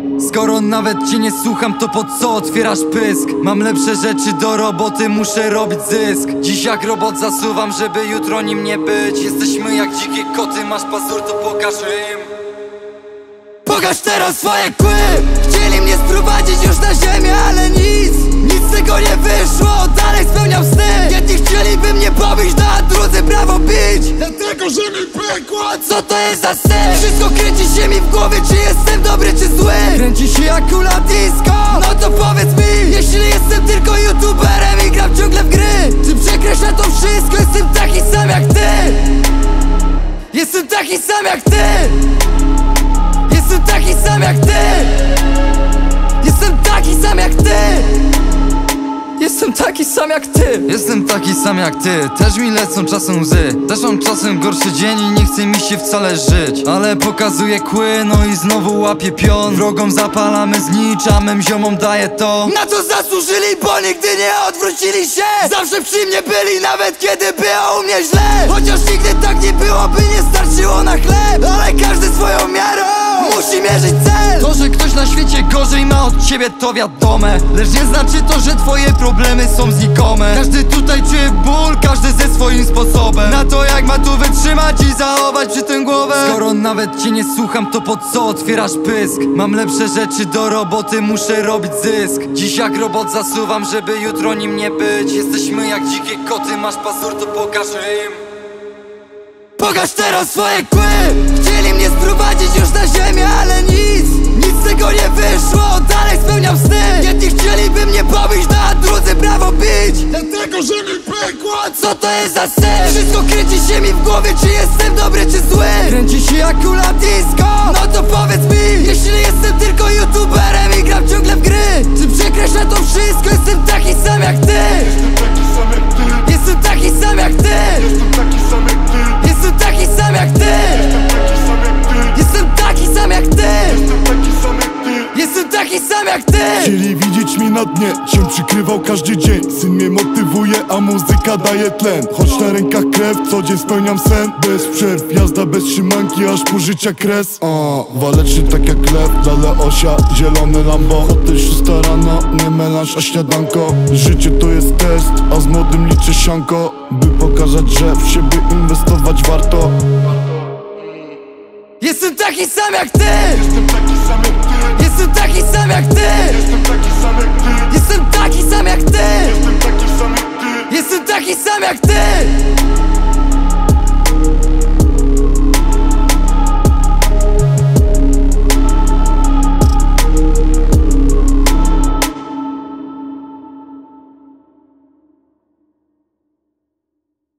Skoro nawet cię nie słucham, to po co otwierasz pysk? Mam lepsze rzeczy do roboty, muszę robić zysk. Dziś jak robot zasuwam, żeby jutro nim nie być. Jesteśmy jak dzikie koty, masz pazur, to pokaż im. Pokaż teraz swoje kły. Chcieli mnie sprowadzić już na ziemię, ale nic z tego nie wyszło, dalej spełniam sny. Jedni chcieliby mnie pobić, a drudzy brawo bić. Dlatego, że mi pękło, co to jest za sen? Wszystko kręci się mi w głowie, czy jestem dobry, czy zły. Kręci się jak kula disco, no to powiedz mi, jeśli jestem tylko youtuberem i gram ciągle w gry, czy przekreśla to wszystko? Jestem taki sam jak ty. Jestem taki sam jak ty. Jestem taki sam jak ty. Jestem taki sam jak ty. Jestem taki sam jak ty. Jestem taki sam jak ty. Też mi lecą czasem łzy. Też mam czasem gorszy dzień i nie chce mi się wcale żyć. Ale pokazuję kły, no i znowu łapię pion. Wrogom zapalamy znicz, a mym ziomom daję to. Na co zasłużyli, bo nigdy nie odwrócili się. Zawsze przy mnie byli, nawet kiedy było u mnie źle. Chociaż nigdy tak nie było, by nie starczyło na chleb. Ale każdy swoją miarą musi mierzyć cel. To, że ktoś na świecie gorzej ma od ciebie, to wiadome. Lecz nie znaczy to, że twoje problemy są znikome. Każdy tutaj czuje ból, każdy ze swoim sposobem. Na to jak ma tu wytrzymać i zachować przy tym głowę. Skoro nawet cię nie słucham, to po co otwierasz pysk? Mam lepsze rzeczy do roboty, muszę robić zysk. Dziś jak robot zasuwam, żeby jutro nim nie być. Jesteśmy jak dzikie koty, masz pazur, to pokaż im. Pokaż teraz swoje kły. Chcieli mnie sprowadzić już na ziemię, ale nic z tego nie wyszło, dalej spełniam sny. Jedni chcieliby mnie pobić, a drudzy brawo bić. Dlatego, że mi pękło, co to jest za sen? Wszystko kręci się mi w głowie, czy jestem dobry, czy zły. Kręci się jak kula disco, no to powiedz mi, jeśli jestem tylko youtuberem i gram ciągle w gry, czy przekreśla to wszystko? Jestem taki sam jak ty. Jestem taki sam jak ty. Jestem taki sam jak ty. Jestem taki sam jak ty. Jestem taki sam jak ty. Chcieli widzieć mnie na dnie, się przykrywał każdy dzień. Syn mnie motywuje, a muzyka daje tlen. Choć na rękach krew, co dzień spełniam sen. Bez przerw, jazda bez trzymanki, aż po życia kres. Waleczny tak jak lew, dale osia, zielony Lambo. Hotel 6 rano, nie melanż, a śniadanko. Życie to jest test, a z młodym liczę sianko. By pokazać, że w siebie inwestować warto. Jestem taki sam jak ty. Jestem taki sam jak ty. Jestem taki sam jak ty. Jestem taki sam jak ty.